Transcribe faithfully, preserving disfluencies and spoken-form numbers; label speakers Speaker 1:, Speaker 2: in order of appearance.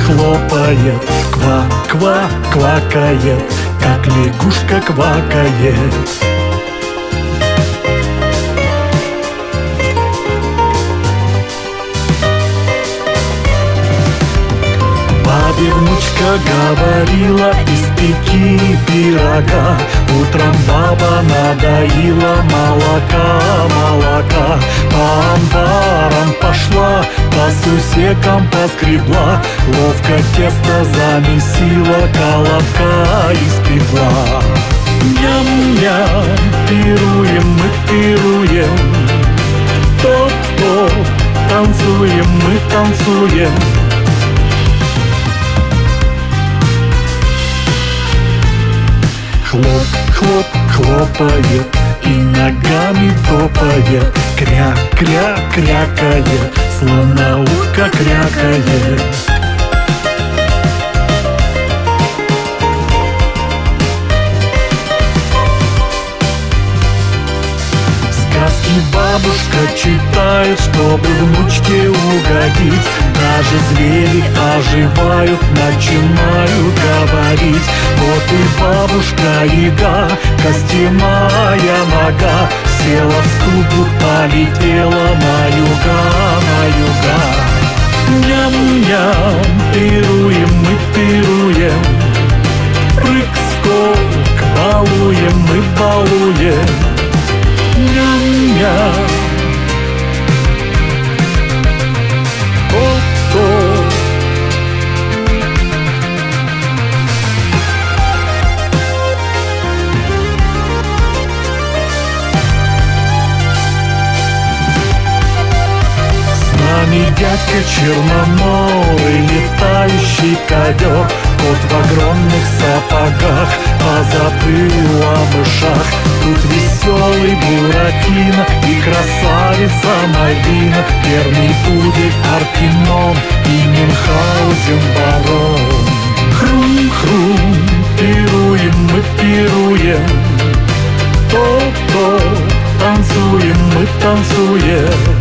Speaker 1: хлопает, ква-ква квакает, как лягушка квакает. Бабе внучка говорила: испеки пирога. Утром баба надоила молока, молока. По амбарам пошла, по сусекам поскребла, ловко тесто замесила, колобка испекла. Ням-ням, пируем мы, пируем, топ-топ, танцуем мы, танцуем. Хлоп, хлоп, хлопает и ногами топает, кря-кря крякает, словно утка крякает. Сказки бабушка читает, чтобы внучке угодить. Даже звери оживают, начинают говорить. Вот и бабушка-яга, костяная нога, села в ступу, полетела на юга, на юга. Ням-ням, пируем мы, пируем, прыг-скок, балуем мы, балуем. Ням-ням, о-о. С нами дядька черноморый, летающий ковер, кот в огромных сапогах, позабыл о мышах. Тут веселый Буратино и красавица Мальвина, верный пудель Арпином и Мюнхгаузен барон. Хрум-хрум, пируем мы, пируем, топ-топ, танцуем мы, танцуем.